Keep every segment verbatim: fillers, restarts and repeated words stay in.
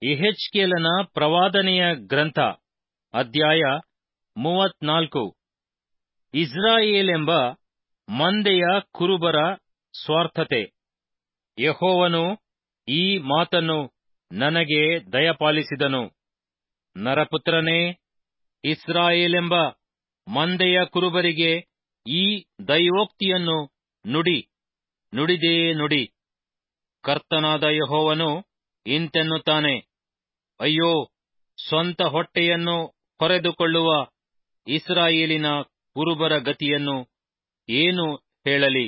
ಯೆಹೆಜ್ಕೇಲನ ಪ್ರವಾದನೆಯ ಗ್ರಂಥ ಅಧ್ಯಾಯ ಮೂವತ್ನಾಲ್ಕು. ಇಸ್ರಾಯೇಲೆಂಬ ಮಂದೆಯ ಕುರುಬರ ಸ್ವಾರ್ಥತೆ. ಯೆಹೋವನು ಈ ಮಾತನ್ನು ನನಗೆ ದಯಪಾಲಿಸಿದನು. ನರಪುತ್ರನೇ, ಇಸ್ರಾಯೇಲೆಂಬ ಮಂದೆಯ ಕುರುಬರಿಗೆ ಈ ದೈವೋಕ್ತಿಯನ್ನು ನುಡಿ. ನುಡಿದೇ ನುಡಿ. ಕರ್ತನಾದ ಯೆಹೋವನು ಇಂತೆನ್ನುತ್ತಾನೆ, ಅಯ್ಯೋ, ಸ್ವಂತ ಹೊಟ್ಟೆಯನ್ನು ಹೊರೆದುಕೊಳ್ಳುವ ಇಸ್ರಾಯೇಲಿನ ಕುರುಬರ ಗತಿಯನ್ನು ಏನು ಹೇಳಲಿ?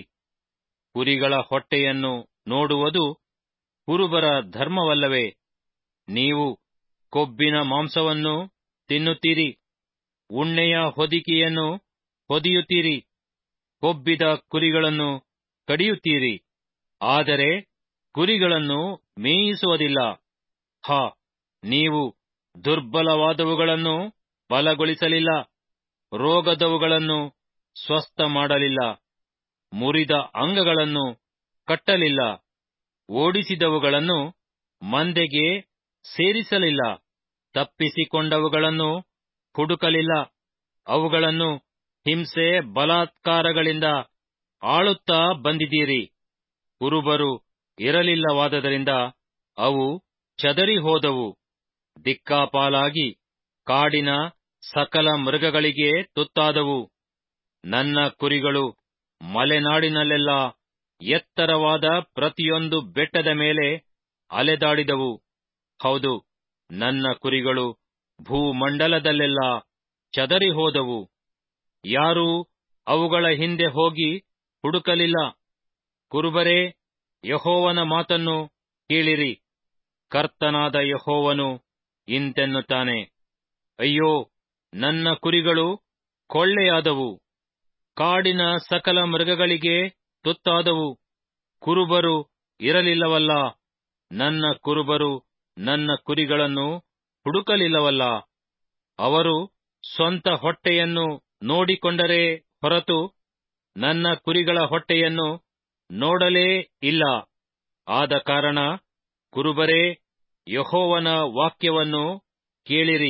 ಕುರಿಗಳ ಹೊಟ್ಟೆಯನ್ನು ನೋಡುವುದು ಕುರುಬರ ಧರ್ಮವಲ್ಲವೇ? ನೀವು ಕೊಬ್ಬಿನ ಮಾಂಸವನ್ನು ತಿನ್ನುತ್ತೀರಿ, ಉಣ್ಣೆಯ ಹೊದಿಕೆಯನ್ನು ಹೊದಿಯುತ್ತೀರಿ, ಕೊಬ್ಬಿದ ಕುರಿಗಳನ್ನು ಕಡಿಯುತ್ತೀರಿ, ಆದರೆ ಕುರಿಗಳನ್ನು ಮೇಯಿಸುವುದಿಲ್ಲ. ಹಾ, ನೀವು ದುರ್ಬಲವಾದವುಗಳನ್ನು ಬಲಗೊಳಿಸಲಿಲ್ಲ, ರೋಗದವುಗಳನ್ನು ಸ್ವಸ್ಥ ಮಾಡಲಿಲ್ಲ, ಮುರಿದ ಅಂಗಗಳನ್ನು ಕಟ್ಟಲಿಲ್ಲ, ಓಡಿಸಿದವುಗಳನ್ನು ಮಂದೆಗೆ ಸೇರಿಸಲಿಲ್ಲ, ತಪ್ಪಿಸಿಕೊಂಡವುಗಳನ್ನು ಹುಡುಕಲಿಲ್ಲ, ಅವುಗಳನ್ನು ಹಿಂಸೆ ಬಲಾತ್ಕಾರಗಳಿಂದ ಆಳುತ್ತಾ ಬಂದಿದ್ದೀರಿ. ಕುರುಬರು ಇರಲಿಲ್ಲವಾದ್ದರಿಂದ ಅವು ಚದರಿ ಹೋದವು. ದಿಕ್ಕಾಪಾಲಾಗಿ ಕಾಡಿನ ಸಕಲ ಮೃಗಗಳಿಗೆ ತುತ್ತಾದವು. ನನ್ನ ಕುರಿಗಳು ಮಲೆನಾಡಿನಲ್ಲೆಲ್ಲ ಎತ್ತರವಾದ ಪ್ರತಿಯೊಂದು ಬೆಟ್ಟದ ಮೇಲೆ ಅಲೆದಾಡಿದವು. ಹೌದು, ನನ್ನ ಕುರಿಗಳು ಭೂಮಂಡಲದಲ್ಲೆಲ್ಲ ಚದರಿ ಹೋದವು. ಯಾರೂ ಅವುಗಳ ಹಿಂದೆ ಹೋಗಿ ಹುಡುಕಲಿಲ್ಲ. ಕುರುಬರೇ, ಯೆಹೋವನ ಮಾತನ್ನು ಕೇಳಿರಿ. ಕರ್ತನಾದ ಯೆಹೋವನು ಇಂತೆನ್ನುತ್ತಾನೆ, ಅಯ್ಯೋ, ನನ್ನ ಕುರಿಗಳು ಕೊಳ್ಳೆಯಾದವು, ಕಾಡಿನ ಸಕಲ ಮೃಗಗಳಿಗೆ ತುತ್ತಾದವು. ಕುರುಬರು ಇರಲಿಲ್ಲವಲ್ಲ, ನನ್ನ ಕುರುಬರು ನನ್ನ ಕುರಿಗಳನ್ನು ಹುಡುಕಲಿಲ್ಲವಲ್ಲ. ಅವರು ಸ್ವಂತ ಹೊಟ್ಟೆಯನ್ನು ನೋಡಿಕೊಂಡರೇ ಹೊರತು ನನ್ನ ಕುರಿಗಳ ಹೊಟ್ಟೆಯನ್ನು ನೋಡಲೇ ಇಲ್ಲ. ಆದ ಕಾರಣ ಕುರುಬರೇ, ಯೆಹೋವನ ವಾಕ್ಯವನ್ನು ಕೇಳಿರಿ.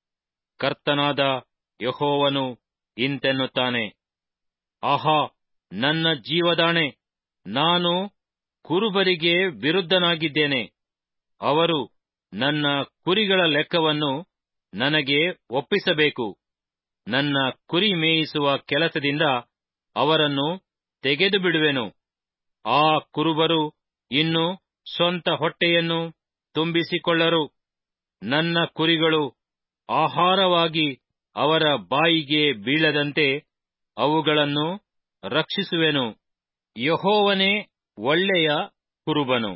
ಕರ್ತನಾದ ಯೆಹೋವನು ಇಂತೆನ್ನುತ್ತಾನೆ, ಆಹಾ, ನನ್ನ ಜೀವದಾಣೆ, ನಾನು ಕುರುಬರಿಗೆ ವಿರುದ್ಧನಾಗಿದ್ದೇನೆ. ಅವರು ನನ್ನ ಕುರಿಗಳ ಲೆಕ್ಕವನ್ನು ನನಗೆ ಒಪ್ಪಿಸಬೇಕು. ನನ್ನ ಕುರಿ ಮೇಯಿಸುವ ಕೆಲಸದಿಂದ ಅವರನ್ನು ತೆಗೆದುಬಿಡುವೆನು. ಆ ಕುರುಬರು ಇನ್ನು ಸ್ವಂತ ಹೊಟ್ಟೆಯನ್ನು ತುಂಬಿಸಿಕೊಳ್ಳರು. ನನ್ನ ಕುರಿಗಳು ಆಹಾರವಾಗಿ ಅವರ ಬಾಯಿಗೆ ಬೀಳದಂತೆ ಅವುಗಳನ್ನು ರಕ್ಷಿಸುವೆನು. ಯೆಹೋವನೇ ಒಳ್ಳೆಯ ಕುರುಬನು.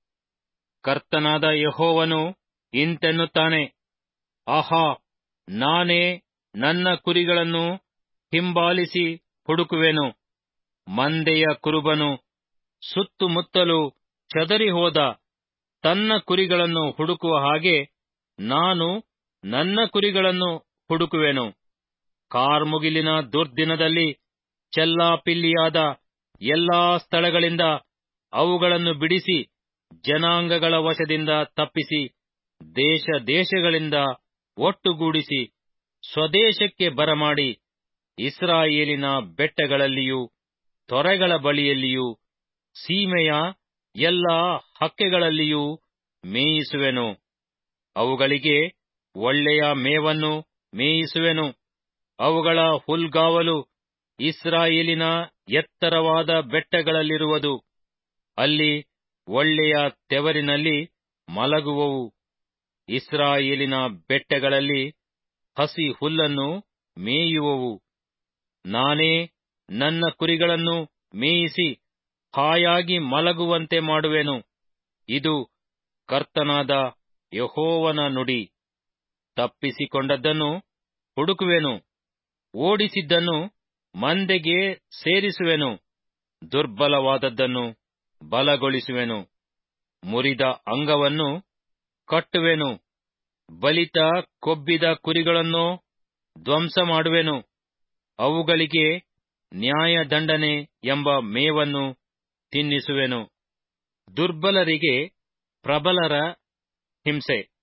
ಕರ್ತನಾದ ಯೆಹೋವನು ಇಂತೆನ್ನುತ್ತಾನೆ, ಆಹಾ, ನಾನೇ ನನ್ನ ಕುರಿಗಳನ್ನು ಹಿಂಬಾಲಿಸಿ ಹುಡುಕುವೆನು. ಮಂದೆಯ ಕುರುಬನು ಸುತ್ತುಮುತ್ತಲು ಚದರಿ ಹೋದ ತನ್ನ ಕುರಿಗಳನ್ನು ಹುಡುಕುವ ಹಾಗೆ ನಾನು ನನ್ನ ಕುರಿಗಳನ್ನು ಹುಡುಕುವೆನು. ಕಾರ್ಮುಗಿಲಿನ ದುರ್ದಿನದಲ್ಲಿ ಚೆಲ್ಲಾಪಿಲ್ಲಿಯಾದ ಎಲ್ಲಾ ಸ್ಥಳಗಳಿಂದ ಅವುಗಳನ್ನು ಬಿಡಿಸಿ, ಜನಾಂಗಗಳ ವಶದಿಂದ ತಪ್ಪಿಸಿ, ದೇಶ ದೇಶಗಳಿಂದ ಒಟ್ಟುಗೂಡಿಸಿ, ಸ್ವದೇಶಕ್ಕೆ ಬರಮಾಡಿ, ಇಸ್ರಾಯೇಲಿನ ಬೆಟ್ಟಗಳಲ್ಲಿಯೂ ತೊರೆಗಳ ಬಳಿಯಲ್ಲಿಯೂ ಸೀಮೆಯ ಎಲ್ಲಾ ಹಕ್ಕೆಗಳಲ್ಲಿಯೂ ಮೇಯಿಸುವೆನು. ಅವುಗಳಿಗೆ ಒಳ್ಳೆಯ ಮೇವನ್ನು ಮೇಯಿಸುವೆನು. ಅವುಗಳ ಹುಲ್ಗಾವಲು ಇಸ್ರಾಯೇಲಿನ ಎತ್ತರವಾದ ಬೆಟ್ಟಗಳಲ್ಲಿರುವುದು. ಅಲ್ಲಿ ಒಳ್ಳೆಯ ತೆವರಿನಲ್ಲಿ ಮಲಗುವವು. ಇಸ್ರಾಯೇಲಿನ ಬೆಟ್ಟಗಳಲ್ಲಿ ಹಸಿ ಹುಲ್ಲನ್ನು ಮೇಯುವವು. ನಾನೇ ನನ್ನ ಕುರಿಗಳನ್ನು ಮೇಯಿಸಿ ಹಾಯಾಗಿ ಮಲಗುವಂತೆ ಮಾಡುವೆನು. ಇದು ಕರ್ತನಾದ ಯೆಹೋವನ ನುಡಿ. ತಪ್ಪಿಸಿಕೊಂಡದ್ದನ್ನು ಹುಡುಕುವೆನು, ಓಡಿಸಿದ್ದನ್ನು ಮಂದೆಗೆ ಸೇರಿಸುವೆನು, ದುರ್ಬಲವಾದದ್ದನ್ನು ಬಲಗೊಳಿಸುವೆನು, ಮುರಿದ ಅಂಗವನ್ನು ಕಟ್ಟುವೆನು, ಬಲಿತ ಕೊಬ್ಬಿದ ಕುರಿಗಳನ್ನು ಧ್ವಂಸ ಮಾಡುವೆನು. ಅವುಗಳಿಗೆ ನ್ಯಾಯದಂಡನೆ ಎಂಬ ಮೇವನ್ನು ತಿನ್ನಿಸುವೆನು. ದುರ್ಬಲರಿಗೆ ಪ್ರಬಲರ ಹಿಂಸೆ.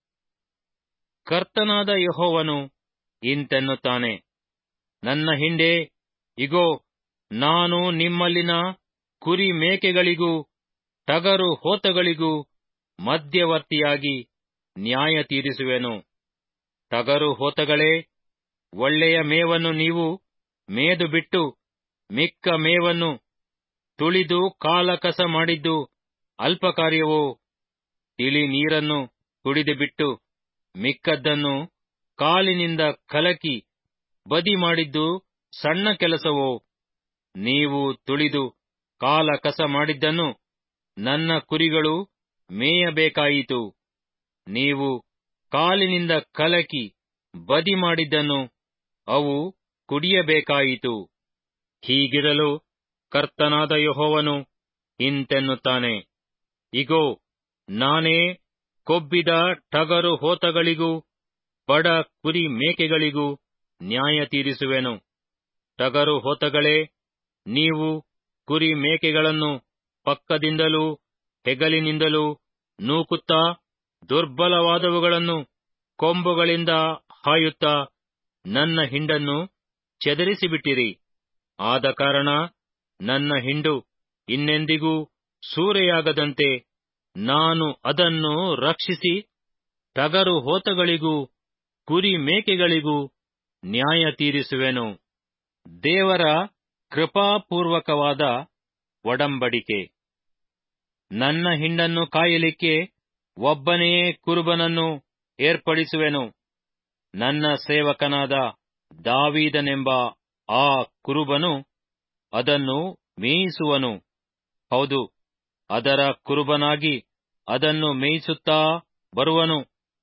ಕರ್ತನಾದ ಯೆಹೋವನು ಇಂತೆನ್ನುತ್ತಾನೆ, ನನ್ನ ಹಿಂಡೆ, ಇಗೋ, ನಾನು ನಿಮ್ಮಲ್ಲಿನ ಕುರಿ ಮೇಕೆಗಳಿಗೂ ಟಗರು ಹೋತಗಳಿಗೂ ಮಧ್ಯವರ್ತಿಯಾಗಿ ನ್ಯಾಯ ತೀರಿಸುವೆನು. ಟಗರು ಹೋತಗಳೇ, ಒಳ್ಳೆಯ ಮೇವನ್ನು ನೀವು ಮೇದು ಬಿಟ್ಟು ಮಿಕ್ಕ ಮೇವನ್ನು ತುಳಿದು ಕಾಲಕಸ ಮಾಡಿದ್ದು ಅಲ್ಪಕಾರ್ಯವೋ? ತಿಳಿ ನೀರನ್ನು ಕುಡಿದು ಬಿಟ್ಟು ಮಿಕ್ಕದ್ದನ್ನು ಕಾಲಿನಿಂದ ಕಲಕಿ ಬದಿ ಮಾಡಿದ್ದು ಸಣ್ಣ ಕೆಲಸವೋ? ನೀವು ತುಳಿದು ಕಾಲ ಕಸ ಮಾಡಿದ್ದನ್ನು ನನ್ನ ಕುರಿಗಳು ಮೇಯಬೇಕಾಯಿತು. ನೀವು ಕಾಲಿನಿಂದ ಕಲಕಿ ಬದಿ ಮಾಡಿದ್ದನ್ನು ಅವು ಕುಡಿಯಬೇಕಾಯಿತು. ಹೀಗಿರಲು ಕರ್ತನಾದ ಯೆಹೋವನು ಇಂತೆನ್ನುತ್ತಾನೆ, ಇಗೋ, ನಾನೇ ಕೊಬ್ಬಿದ ಟಗರು ಹೋತಗಳಿಗೂ ಬಡ ಕುರಿ ಮೇಕೆಗಳಿಗೂ ನ್ಯಾಯ ತೀರಿಸುವೆನು. ಟಗರು ಹೋತಗಳೇ, ನೀವು ಕುರಿ ಮೇಕೆಗಳನ್ನು ಪಕ್ಕದಿಂದಲೂ ಹೆಗಲಿನಿಂದಲೂ ನೂಕುತ್ತಾ ದುರ್ಬಲವಾದವುಗಳನ್ನು ಕೊಂಬುಗಳಿಂದ ಹಾಯುತ್ತಾ ನನ್ನ ಹಿಂಡನ್ನು ಚದರಿಸಿಬಿಟ್ಟಿರಿ. ಆದ ಕಾರಣ ನನ್ನ ಹಿಂಡು ಇನ್ನೆಂದಿಗೂ ಸೂರೆಯಾಗದಂತೆ ನಾನು ಅದನ್ನು ರಕ್ಷಿಸಿ ಟಗರು ಹೋತಗಳಿಗೂ ಕುರಿ ಮೇಕೆಗಳಿಗೂ ನ್ಯಾಯ ತೀರಿಸುವೆನು. ದೇವರ ಕೃಪಾಪೂರ್ವಕವಾದ ಒಡಂಬಡಿಕೆ. ನನ್ನ ಹಿಂಡನ್ನು ಕಾಯಲಿಕ್ಕೆ ಒಬ್ಬನೇ ಕುರುಬನನ್ನು ಏರ್ಪಡಿಸುವೆನು. ನನ್ನ ಸೇವಕನಾದ ದಾವೀದನೆಂಬ ಆ ಕುರುಬನು ಅದನ್ನು ಮೇಯಿಸುವನು. ಹೌದು, ಅದರ ಕುರುಬನಾಗಿ ಅದನ್ನು ಮೇಯಿಸುತ್ತಾ ಬರುವನು.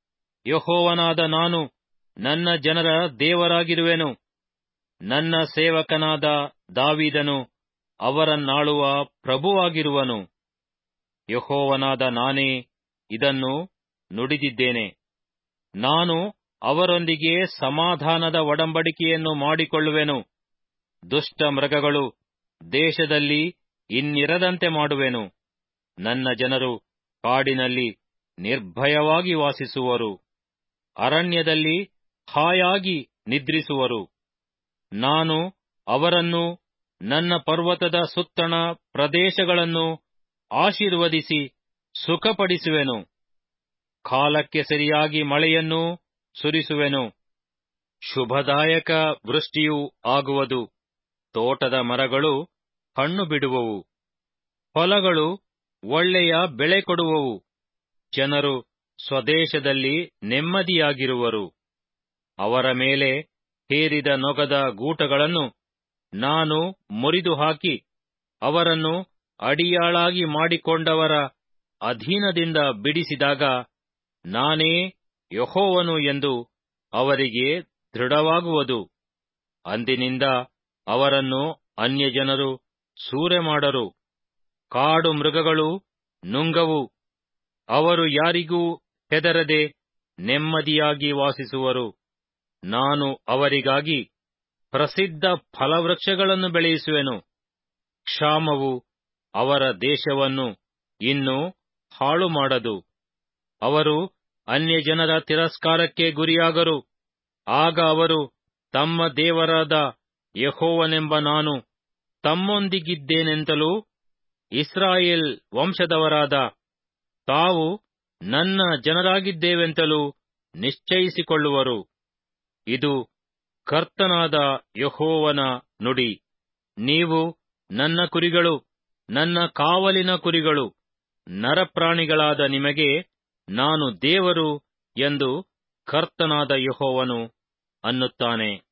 ಯೆಹೋವನಾದ ನಾನು ನನ್ನ ಜನರ ದೇವರಾಗಿರುವೆನು. ನನ್ನ ಸೇವಕನಾದ ದಾವೀದನು ಅವರನ್ನಾಳುವ ಪ್ರಭುವಾಗಿರುವನು. ಯೆಹೋವನಾದ ನಾನೇ ಇದನ್ನು ನುಡಿದಿದ್ದೇನೆ. ನಾನು ಅವರೊಂದಿಗೆ ಸಮಾಧಾನದ ಒಡಂಬಡಿಕೆಯನ್ನು ಮಾಡಿಕೊಳ್ಳುವೆನು. ದುಷ್ಟ ಮೃಗಗಳು ದೇಶದಲ್ಲಿ ಇನ್ನಿರದಂತೆ ಮಾಡುವೆನು. ನನ್ನ ಜನರು ಕಾಡಿನಲ್ಲಿ ನಿರ್ಭಯವಾಗಿ ವಾಸಿಸುವರು, ಅರಣ್ಯದಲ್ಲಿ ಹಾಯಾಗಿ ನಿದ್ರಿಸುವರು. ನಾನು ಅವರನ್ನು ನನ್ನ ಪರ್ವತದ ಸುತ್ತಣ ಪ್ರದೇಶಗಳನ್ನು ಆಶೀರ್ವದಿಸಿ ಸುಖಪಡಿಸುವೆನು. ಕಾಲಕ್ಕೆ ಸರಿಯಾಗಿ ಮಳೆಯನ್ನೂ ಸುರಿಸುವೆನು. ಶುಭದಾಯಕ ವೃಷ್ಟಿಯೂ ಆಗುವುದು. ತೋಟದ ಮರಗಳು ಹಣ್ಣು ಬಿಡುವವು, ಹೊಲಗಳು ಒಳ್ಳೆಯ ಬೆಳೆ ಕೊಡುವವು. ಜನರು ಸ್ವದೇಶದಲ್ಲಿ ನೆಮ್ಮದಿಯಾಗಿರುವರು. ಅವರ ಮೇಲೆ ಹೇರಿದ ನೊಗದ ಗೂಟಗಳನ್ನು ನಾನು ಮುರಿದು ಹಾಕಿ ಅವರನ್ನು ಅಡಿಯಾಳಾಗಿ ಮಾಡಿಕೊಂಡವರ ಅಧೀನದಿಂದ ಬಿಡಿಸಿದಾಗ ನಾನೇ ಯೆಹೋವನು ಎಂದು ಅವರಿಗೆ ದೃಢವಾಗುವುದು. ಅಂದಿನಿಂದ ಅವರನ್ನು ಅನ್ಯಜನರು ಸೂರೆ ಮಾಡರು. ಕಾಡು ಮೃಗಗಳು ನುಂಗವು. ಅವರು ಯಾರಿಗೂ ಹೆದರದೆ ನೆಮ್ಮದಿಯಾಗಿ ವಾಸಿಸುವರು. ನಾನು ಅವರಿಗಾಗಿ ಪ್ರಸಿದ್ಧ ಫಲವೃಕ್ಷಗಳನ್ನು ಬೆಳೆಯಿಸುವೆನು. ಕ್ಷಾಮವು ಅವರ ದೇಶವನ್ನು ಇನ್ನು ಹಾಳು ಮಾಡದು. ಅವರು ಅನ್ಯಜನರ ತಿರಸ್ಕಾರಕ್ಕೆ ಗುರಿಯಾಗರು. ಆಗ ಅವರು ತಮ್ಮ ದೇವರಾದ ಯೆಹೋವನೆಂಬ ನಾನು ತಮ್ಮೊಂದಿಗಿದ್ದೇನೆಂತಲೂ ಇಸ್ರಾಯೇಲ್ ವಂಶದವರಾದ ತಾವು ನನ್ನ ಜನರಾಗಿದ್ದೇವೆಂತಲೂ ನಿಶ್ಚಯಿಸಿಕೊಳ್ಳುವರು. ಇದು ಕರ್ತನಾದ ಯೆಹೋವನ ನುಡಿ. ನೀವು ನನ್ನ ಕುರಿಗಳು, ನನ್ನ ಕಾವಲಿನ ಕುರಿಗಳು. ನರಪ್ರಾಣಿಗಳಾದ ನಿಮಗೆ ನಾನು ದೇವರು ಎಂದು ಕರ್ತನಾದ ಯೆಹೋವನು ಅನ್ನುತ್ತಾನೆ.